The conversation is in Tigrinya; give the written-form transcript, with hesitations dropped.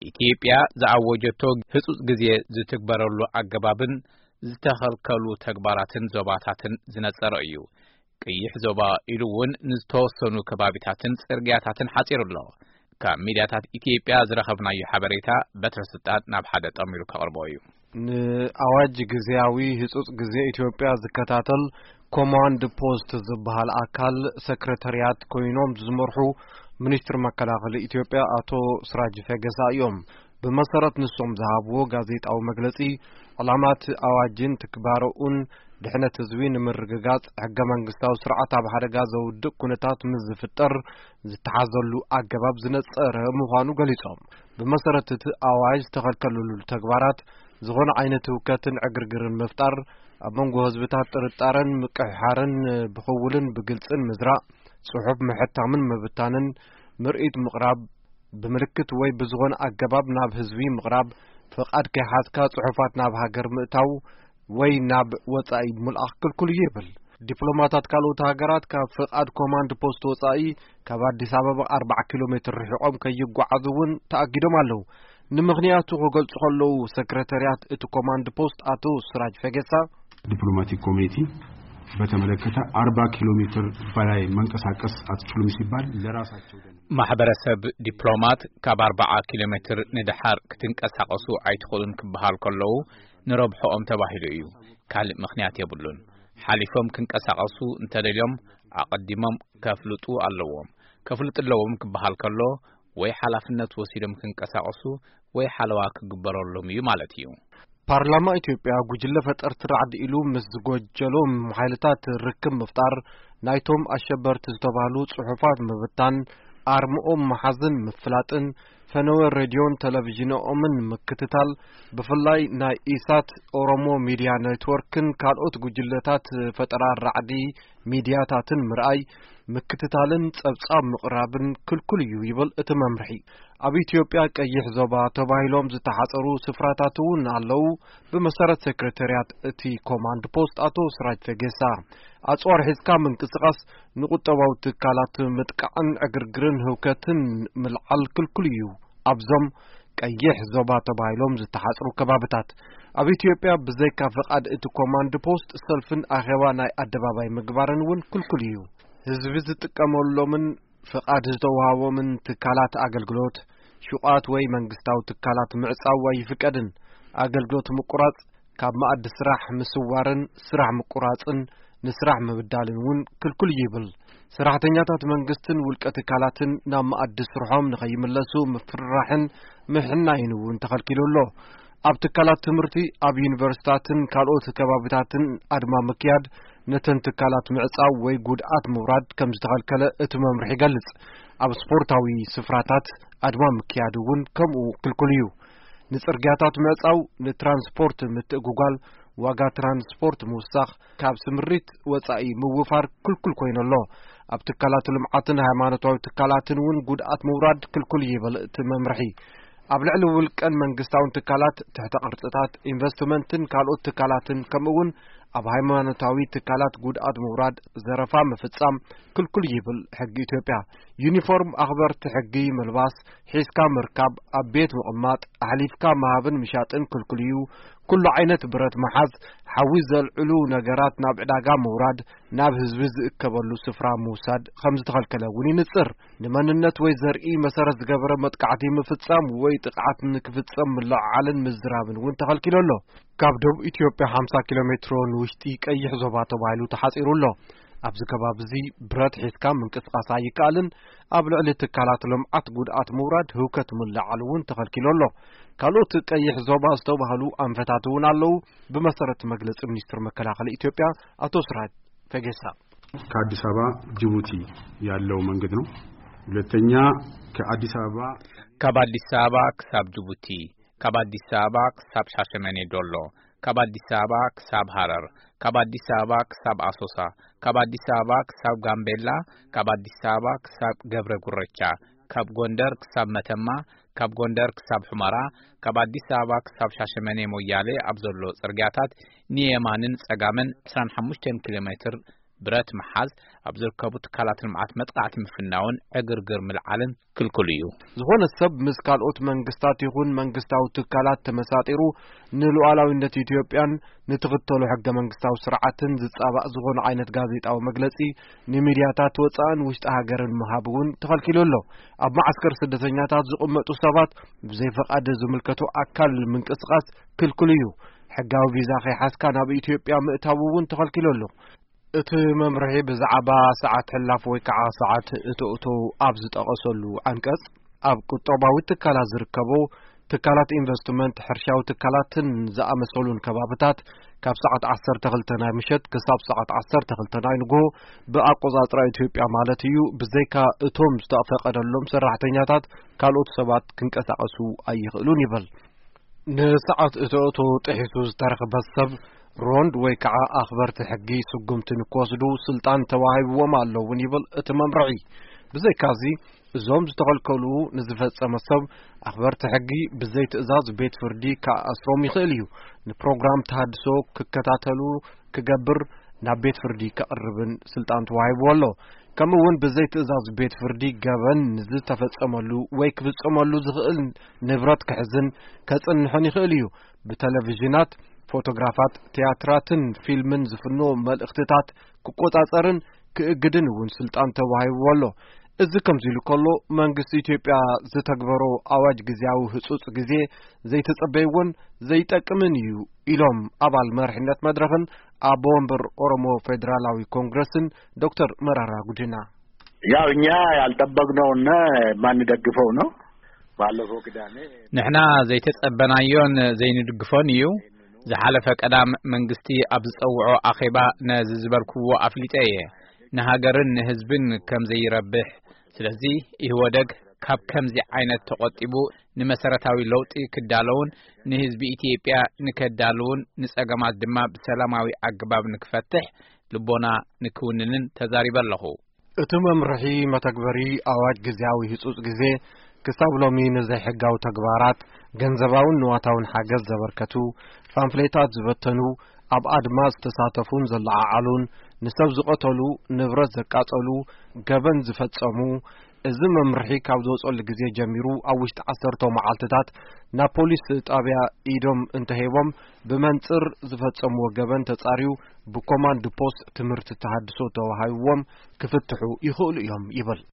ኢትዮጵያ ዘአወጀቶ ህጹጽ ጊዜ ዝትግበረሉ አገባብን ዝተኸልከሉ ተግባራትን ዞባታትን ዝነጸረ እዩ ቅይሕ ዞባ ኢሉውን ንዝተወሰኑ ከባቢታትን ጽርግያታትን ሓጺሩሎ ካብ ሚድያታት ኢትዮጵያ ዝረኸብናዮ ሓበሬታ በትረስጣት ናብ ሓደ ጠሚሩ ከቕርቦ እዩ ንአዋጅ ጊዜያዊ ህጹጽ ጊዜ ኢትዮጵያ ዝከታተል ኮማንድ ፖስት ዝበሃል አካል ሰክሬታሪያት ኮይኖም ዝመርሑ ሚኒስትር መከላኸሊ ኢትዮጵያ አቶ ስራጅ ፈገሳ እዮም በመሰረት ንሶም ዝሃብዎ ጋዜጣዊ መግለጺ ዕላማት አዋጅን ትክባረኡን ድሕነት ህዝቢ ንምርግጋጽ ሕገ መንግስታዊ ስርዓት ኣብ ሓደጋ ዘውድቕ ኩነታት ምስ ዝፍጠር ዝተሓዘሉ አገባብ ዝነጸረ ምዃኑ ገሊጾም በመሰረት እቲ አዋጅ ተኸልከለሉ ተግባራት ዝኾነ ዓይነት ህውከትን ዕግርግርን መፍጣር ኣብ መንጎ ህዝብታት ጥርጣረን ምቅሕሓርን ብኽውልን ብግልጽን ምዝራእ ጽሑፍ ምሕታምን መብታንን ምርኢት ምቕራብ ብምልክት ወይ ብዝኾነ አገባብ ናብ ህዝቢ ምቕራብ ፍቃድ ከይሓዝካ ጽሑፋት ናብ ሃገር ምእታው ወይ ናብ ወጻኢ ምልኣኽ ክልክል ይብል ዲፕሎማታት ካልኦት ሃገራት ካብ ፍቃድ ኮማንድ ፖስት ወጻኢ ካብ አዲስ አበባ 40 ኪሎ ሜትር ርሒቆም ከይጓዓዙ እውን ተኣጊዶም ኣለዉ ንምኽንያቱ ክገልጹ ከለዉ ሰክሬታሪያት እቲ ኮማንድ ፖስት አቶ ስራጅ ፈገሳ ዲፕሎማቲክ ኮሚኒቲ በተመለከተ 40 ኪሎ ሜትር በላይ መንቀሳቀስ አትችሉም ሲባል ለራሳቸው ማህበረሰብ ዲፕሎማት ካብ 40 ኪሎ ሜትር ንድሓር ክትንቀሳቀሱ አይትኹሉን ክበሃል ከለዉ ንረብሖም ተባሂሉ እዩ ካልእ ምኽንያት የብሉን ሓሊፎም ክንቀሳቀሱ እንተደልዮም አቀዲሞም ከፍልጡ ኣለዎም ከፍልጥለዎም ክበሃል ከሎ ወይ ሓላፍነት ወሲዶም ክንቀሳቀሱ ወይ ሓለዋ ክግበረሎም እዩ ማለት እዩ ፓርላማ ኢትዮጵያ ጉጅለ ፈጠርቲ ራዕዲ ኢሉ ምስ ዝጎጀሎም ሓይልታት ርክብ ምፍጣር ናይቶም አሸበርቲ ዝተባህሉ ጽሑፋት ምብታን አርምኦም መሓዝን ምፍላጥን ፈነወ ሬድዮን ቴሌቪዥኖምን ምክትታል ብፍላይ ናይ ኢሳት ኦሮሞ ሚዲያ ኔትወርክን ካልኦት ጉጅለታት ፈጠራ ራዕዲ ሚዲያታትን ምርአይ ምክትታልን ጸብጻብ ምቕራብን ክልክል እዩ ይብል እቲ መምርሒ ኣብ ኢትዮጵያ ቀይሕ ዞባ ተባሂሎም ዝተሓጸሩ ስፍራታት እውን ኣለዉ ብመሰረት ሰክሬታሪያት እቲ ኮማንድ ፖስት አቶ ስራጅ ፈገሳ አጽዋር ሒዝካ ምንቅስቃስ ንቁጠባዊ ትካላት ምጥቃዕን ዕግርግርን ህውከትን ምልዓል ክልክል እዩ ኣብዞም ቀይሕ ዞባ ተባሂሎም ዝተሓጸሩ ከባቢታት ኣብ ኢትዮጵያ ብዘይካ ፍቃድ እቲ ኮማንድ ፖስት ሰልፍን ኣኼባ ናይ ኣደባባይ ምግባርን እውን ክልክል እዩ ህዝቢ ዝጥቀመሎምን ፍቃድ ዝተዋሃቦምን ትካላት አገልግሎት ሹቃት ወይ መንግስታዊ ትካላት ምዕጻው ይፍቀድን አገልግሎት ምቁራጽ ካብ ማዕድ ስራሕ ምስዋርን ስራሕ ምቁራጽን ንስራሕ ምብዳልን እውን ክልክል ይብል ሰራሕተኛታት መንግስትን ውልቀ ትካላትን ናብ ማዕድ ስርሖም ንኸይምለሱ ምፍራሕን ምሕናይን እውን ተኸልኪሉሎ ኣብ ትካላት ትምህርቲ ኣብ ዩኒቨርሲቲታትን ካልኦት ከባቢታትን ኣድማ ምክያድ ነተን ትካላት ምዕጻው ወይ ጉድኣት ምውራድ ከም ዝተኸልከለ እቲ መምርሒ ይገልጽ ኣብ ስፖርታዊ ስፍራታት ኣድማ ምክያድ እውን ከምኡ ክልክል እዩ ንጽርግያታት ምዕጻው ንትራንስፖርት ምትእጉጓል ዋጋ ትራንስፖርት ምውሳኽ ካብ ስምሪት ወጻኢ ምውፋር ክልክል ኮይኑሎ ኣብ ትካላት ልምዓትን ሃይማኖታዊ ትካላትን እውን ጉድኣት ምውራድ ክልክል ይብል እቲ መምርሒ ኣብ ልዕሊ ውልቀን መንግስታውን ትካላት ትሕተ ቅርጽታት ኢንቨስትመንትን ካልኦት ትካላትን ከምኡውን ኣብ ሃይማኖታዊ ትካላት ጉድኣት ምውራድ ዘረፋ ምፍጻም ክልክል ይብል ሕጊ ኢትዮጵያ ዩኒፎርም ኣኽበርቲ ሕጊ መልባስ ሒዝካ ምርካብ ኣብ ቤት ምቕማጥ ኣሕሊፍካ መሃብን ምሻጥን ክልክል እዩ ኩሉ ዓይነት ብረት መሓዝ ሓዊ ዘልዕሉ ነገራት ናብ ዕዳጋ ምውራድ ናብ ህዝቢ ዝእከበሉ ስፍራ ምውሳድ ከም ዝተኸልከለ እውን ይንጽር ንመንነት ወይ ዘርኢ መሰረት ዝገበረ መጥቃዕቲ ምፍጻም ወይ ጥቃዓት ንክፍጸም ምልዓልን ምዝራብን እውን ተኸልኪሉሎ ካብ ደቡብ ኢትዮጵያ 50 ኪሎ ሜትሮ ንውሽጢ ቀይሕ ዞባ ተባሂሉ ተሓጺሩሎ ኣብዚ ከባቢ እዚ ብረት ሒዝካ ምንቅስቃስ ኣይከኣልን ኣብ ልዕሊ ትካላት ልምዓት ጉድኣት ምውራድ ህውከት ምልዓል እውን ተኸልኪሉሎ ካልኦት ቀይሕ ዞባ ዝተባህሉ አንፈታት እውን ኣለዉ በመሰረት መግለጽ ሚኒስትር መከላኸሊ ኢትዮጵያ አቶ ስራጅ ፈገሳ ከአዲስ አበባ ጅቡቲ ያለው መንገድ ነው ሁለተኛ ከአዲስ አበባ ከአዲስ አበባ ክሳብ ጅቡቲ ከአዲስ አበባ ክሳብ ሻሸመኔ ዶሎ ከአዲስ አበባ ክሳብ ሐረር ከአዲስ አበባ ክሳብ አሶሳ ከአዲስ አበባ ክሳብ ጋምቤላ ከአዲስ አበባ ክሳብ ገብረ ጉረቻ ካብ ጎንደር ክሳብ መተማ ካብ ጎንደር ክሳብ ሑመራ ካብ አዲስ አበባ ክሳብ ሻሸመኔ ሞያሌ ኣብ ዘሎ ጽርግያታት ንየማንን ጸጋምን 25 ኪሎ ሜትር ብረት መሓዝ ኣብ ዝርከቡ ትካላት ልምዓት መጥቃዕቲ ምፍናውን ዕግርግር ምልዓልን ክልክል እዩ ዝኾነ ሰብ ምስ ካልኦት መንግስታት ይኹን መንግስታዊ ትካላት ተመሳጢሩ ንሉዓላዊነት ኢትዮጵያን ንትኽተሉ ሕገ መንግስታዊ ስርዓትን ዝጻባእ ዝኾነ ዓይነት ጋዜጣዊ መግለጺ ንሚድያታት ወጻእን ውሽጢ ሃገርን ምሃብ እውን ተኸልኪሉ ኣሎ ኣብ ማዕስከር ስደተኛታት ዝቕመጡ ሰባት ብዘይፈቃድ ዝምልከቱ ኣካል ምንቅስቃስ ክልክል እዩ ሕጋዊ ቪዛ ከይሓዝካ ናብ ኢትዮጵያ ምእታው እውን ተኸልኪሉ ኣሎ እቲ መምርሒ ብዛዕባ ሰዓት ሕላፍ ወይ ከዓ ሰዓት እትእትው ኣብ ዝጠቐሰሉ አንቀጽ ኣብ ቁጠባዊ ትካላት ዝርከቡ ትካላት ኢንቨስትመንት ሕርሻዊ ትካላትን ዝኣመሰሉን ከባቢታት ካብ ሰዓት 12 ናይ ምሸት ክሳብ ሰዓት 12 ናይ ንጎሆ ብኣቆጻጽራ ኢትዮጵያ ማለት እዩ ብዘይካ እቶም ዝተፈቀደሎም ሰራሕተኛታት ካልኦት ሰባት ክንቀሳቀሱ ኣይኽእሉን ይብል ንሰዓት እትእትው ጥሒሱ ዝተረኸበ ሰብ ሮንድ ወይ ከዓ ኣኽበርቲ ሕጊ ስጉምትን ክወስዱ ስልጣን ተዋሂብዎም ኣለውን ይብል እቲ መምርሒ ብዘይካዚ እዞም ዝተኸልከሉ ንዝፈጸመ ሰብ ኣኽበርቲ ሕጊ ብዘይ ትእዛዝ ቤት ፍርዲ ከኣስሮም ይኽእል እዩ ንፕሮግራም ተሃድሶ ክከታተሉ ክገብር ናብ ቤት ፍርዲ ከቕርብን ስልጣን ተዋሂብዎ ኣሎ ከምኡውን ብዘይ ትእዛዝ ቤት ፍርዲ ገበን ንዝተፈጸመሉ ወይ ክፍጸመሉ ዝኽእል ንብረት ክሕዝን ከጽንሕን ይኽእል እዩ ብቴሌቪዥናት ፎቶግራፋት ቲያትራትን ፊልምን ዝፍኖ መልእኽትታት ክቆጻጸርን ክእግድን እውን ስልጣን ተዋሂብዎ ኣሎ እዚ ከምዚሉ ከሎ መንግስቲ ኢትዮጵያ ዝተግበሮ ኣዋጅ ግዚያዊ ህጹጽ ግዜ ዘይተጸበይውን ዘይጠቅምን እዩ ኢሎም ኣባል መርሕነት መድረኽን ኣቦ ወንበር ኦሮሞ ፌደራላዊ ኮንግረስን ዶክተር መራራ ጉዲና ያው እኛ ያልጠበቅነውና ማንደግፈው ነው ባለፈው ቅዳሜ ንሕና ዘይተጸበናዮን ዘይንድግፎን እዩ ዝሓለፈ ቀዳም መንግስቲ ኣብ ዝጸውዖ ኣኼባ ነዝዝበልክዎ ኣፍሊጠየ ንሃገርን ንህዝብን ከም ዘይረብሕ ስለዚ ይወደግ ካብ ከምዚ ዓይነት ተቆጢቡ ንመሰረታዊ ለውጢ ክዳለውን ንህዝቢ ኢትዮጵያ ንከዳለውን ንጸገማት ድማ ብሰላማዊ ኣገባብ ንክፈትሕ ልቦና ንክውንንን ተዛሪበለኹ እቲ መምርሒ መተግበሪ ኣዋጅ ግዚያዊ ህጹጽ ግዜ ክሳብ ሎሚ ንዘይሕጋዊ ተግባራት ገንዘባውን ንዋታውን ሓገዝ ዘበርከቱ ፓምፍሌታት ዝበተኑ ኣብ ኣድማ ዝተሳተፉን ዘለዓዓሉን ንሰብ ዝቐተሉ ንብረት ዘቃጸሉ ገበን ዝፈጸሙ እዚ መምርሒ ካብ ዝወጸሉ ግዜ ጀሚሩ ኣብ ውሽጢ 10 መዓልትታት ናብ ፖሊስ ጣብያ ኢዶም እንተሄቦም ብመንጽር ዝፈጸምዎ ገበን ተጻሪዩ ብኮማንድ ፖስት ትምህርቲ ተሃድሶ ተዋሂብዎም ክፍትሑ ይኽእሉ እዮም ይብል